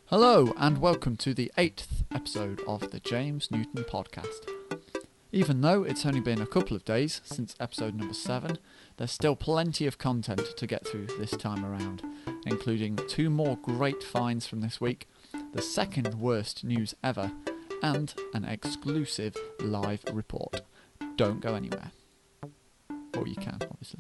Hello and welcome to the 8th episode of the James Newton Podcast. Even though it's only been a couple of days since episode number 7, there's still plenty of content to get through this time around, including 2 more great finds from this week, the second worst news ever, and an exclusive live report. Don't go anywhere. Or you can, obviously.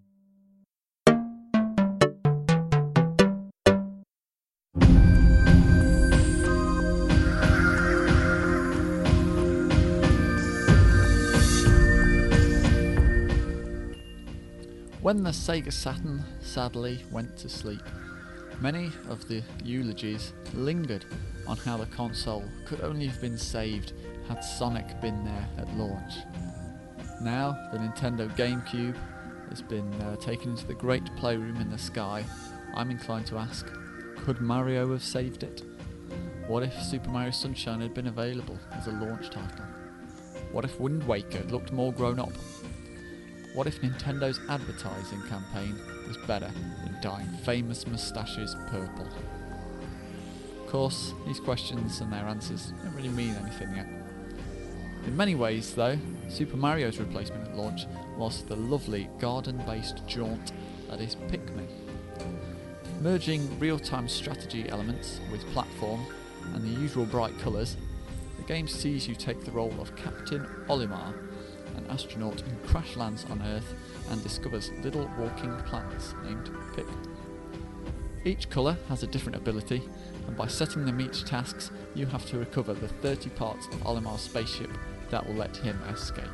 When the Sega Saturn sadly went to sleep, many of the eulogies lingered on how the console could only have been saved had Sonic been there at launch. Now the Nintendo GameCube has been taken into the great playroom in the sky. I'm inclined to ask, could Mario have saved it? What if Super Mario Sunshine had been available as a launch title? What if Wind Waker had looked more grown up? What if Nintendo's advertising campaign was better than dyeing famous moustaches purple? Of course, these questions and their answers don't really mean anything yet. In many ways, though, Super Mario's replacement at launch was the lovely garden-based jaunt that is Pikmin. Merging real-time strategy elements with platform and the usual bright colours, the game sees you take the role of Captain Olimar, an astronaut who crash lands on Earth and discovers little walking plants named Pikmin. Each colour has a different ability, and by setting them each tasks, you have to recover the 30 parts of Olimar's spaceship that will let him escape.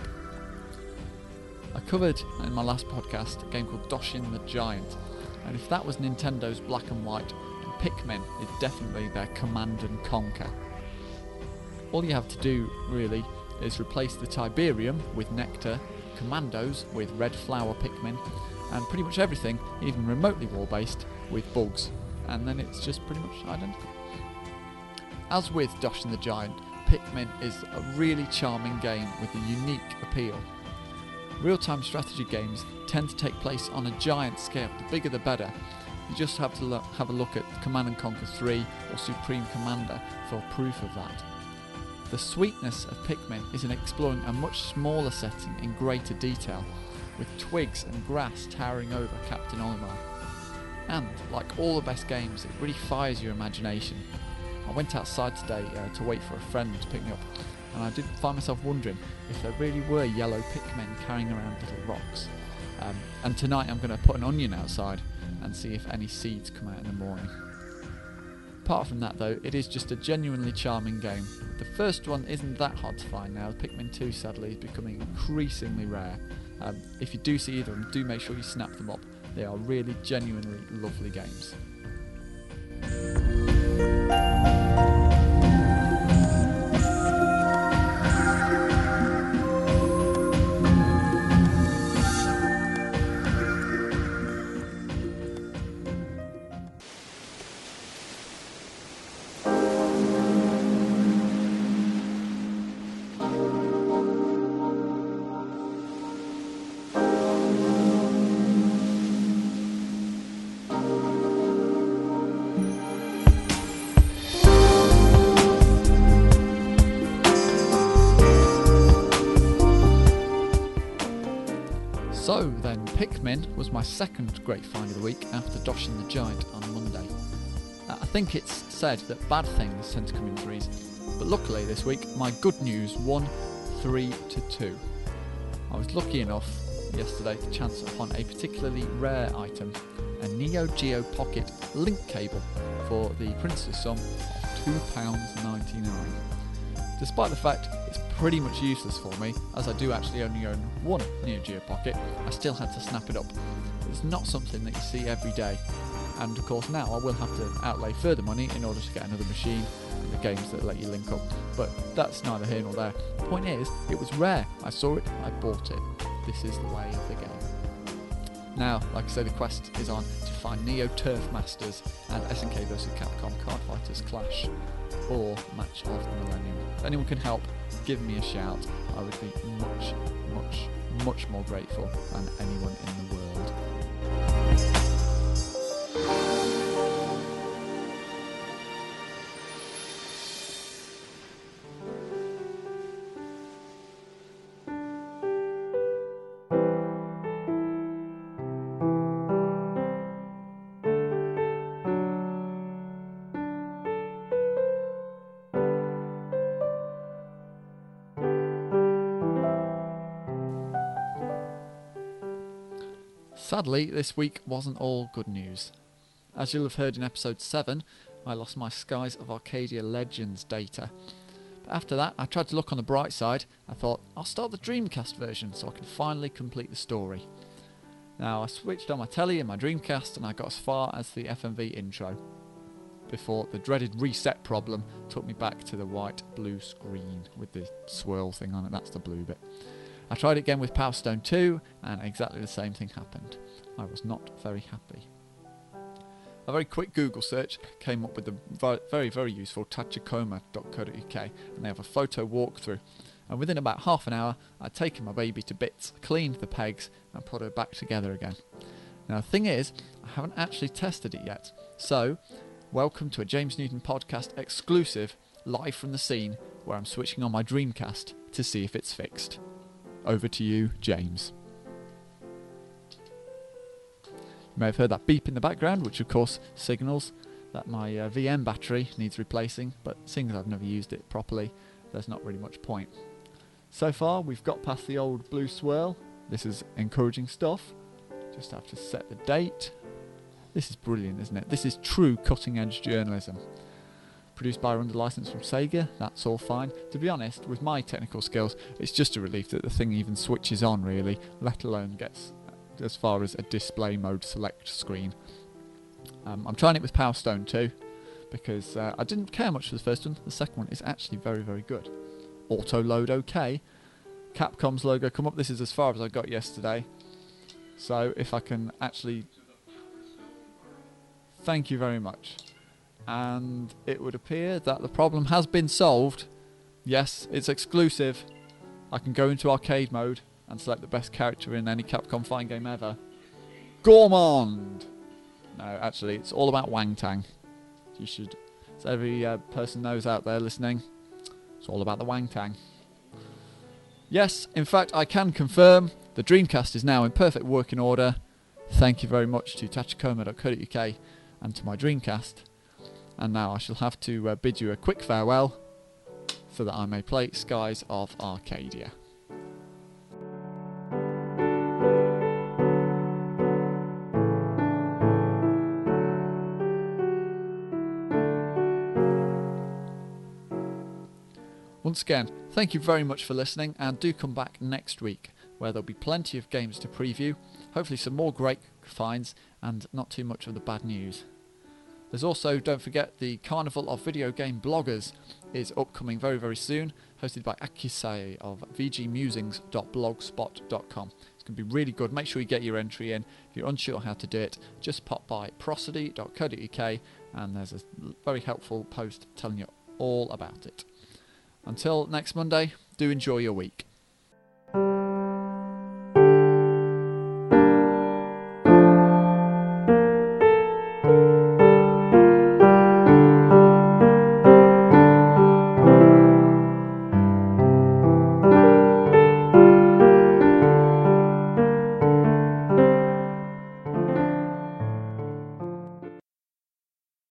I covered in my last podcast a game called Doshin the Giant, and if that was Nintendo's Black and White, then Pikmin is definitely their Command and Conquer. All you have to do, really, is replace the Tiberium with Nectar, Commandos with Red Flower Pikmin, and pretty much everything, even remotely wall-based, with Bugs, and then it's just pretty much identical. As with Doshin the Giant, Pikmin is a really charming game with a unique appeal. Real-time strategy games tend to take place on a giant scale, the bigger the better. You just have to have a look at Command & Conquer 3 or Supreme Commander for proof of that. The sweetness of Pikmin is in exploring a much smaller setting in greater detail, with twigs and grass towering over Captain Olimar. And, like all the best games, it really fires your imagination. I went outside today to wait for a friend to pick me up, and I did find myself wondering if there really were yellow Pikmin carrying around little rocks. And tonight I'm going to put an onion outside and see if any seeds come out in the morning. Apart from that though, it is just a genuinely charming game. The first one isn't that hard to find now. Pikmin 2 sadly is becoming increasingly rare. If you do see either of them, do make sure you snap them up. They are really genuinely lovely games. So then, Pikmin was my second great find of the week after Doshin the Giant on Monday. I think it's said that bad things tend to come in threes, but luckily this week my good news won 3-2. I was lucky enough yesterday to chance upon a particularly rare item, a Neo Geo Pocket link cable for the princely sum of £2.99. Despite the fact it's pretty much useless for me, as I do actually only own one Neo Geo Pocket, I still had to snap it up. It's not something that you see every day, and of course now I will have to outlay further money in order to get another machine and the games that let you link up, but that's neither here nor there. The point is, it was rare. I saw it, I bought it. This is the way of the game. Now, like I say, the quest is on to find Neo Turf Masters and SNK vs Capcom Card Fighters Clash, or Match of the Millennium. If anyone can help, give me a shout. I would be much more grateful than anyone in the world. Sadly, this week wasn't all good news. As you'll have heard in episode 7, I lost my Skies of Arcadia Legends data. But after that, I tried to look on the bright side. I thought, I'll start the Dreamcast version so I can finally complete the story. Now, I switched on my telly and my Dreamcast and I got as far as the FMV intro, before the dreaded reset problem took me back to the white-blue screen with the swirl thing on it. That's the blue bit. I tried it again with Power Stone 2 and exactly the same thing happened. I was not very happy. A very quick Google search came up with the very, very useful tachikoma.co.uk, and they have a photo walkthrough. And within about half an hour, I'd taken my baby to bits, cleaned the pegs, and put her back together again. Now, the thing is, I haven't actually tested it yet. So, welcome to a James Newton podcast exclusive, live from the scene, where I'm switching on my Dreamcast to see if it's fixed. Over to you, James. You may have heard that beep in the background, which of course signals that my VM battery needs replacing, but seeing as I've never used it properly, there's not really much point. So far, we've got past the old blue swirl. This is encouraging stuff. Just have to set the date. This is brilliant, isn't it? This is true cutting-edge journalism. Produced by or under license from Sega, that's all fine. To be honest, with my technical skills, it's just a relief that the thing even switches on, really, let alone gets as far as a display mode select screen. I'm trying it with Power Stone 2 because I didn't care much for the first one. The second one is actually very, very good. Auto load OK. Capcom's logo come up. This is as far as I got yesterday. So if I can actually... Thank you very much. And it would appear that the problem has been solved. Yes, it's exclusive. I can go into arcade mode and select the best character in any Capcom fighting game ever. Gourmand! No, actually, it's all about Wang Tang. You should, as every person knows out there listening, it's all about the Wang Tang. Yes, in fact, I can confirm the Dreamcast is now in perfect working order. Thank you very much to tachikoma.co.uk and to my Dreamcast. And now I shall have to bid you a quick farewell so that I may play Skies of Arcadia. Once again, thank you very much for listening, and do come back next week where there'll be plenty of games to preview, hopefully some more great finds and not too much of the bad news. There's also, don't forget, the Carnival of Video Game Bloggers is upcoming very, very soon, hosted by Akisai of vgmusings.blogspot.com. It's going to be really good. Make sure you get your entry in. If you're unsure how to do it, just pop by prosody.co.uk and there's a very helpful post telling you all about it. Until next Monday, do enjoy your week.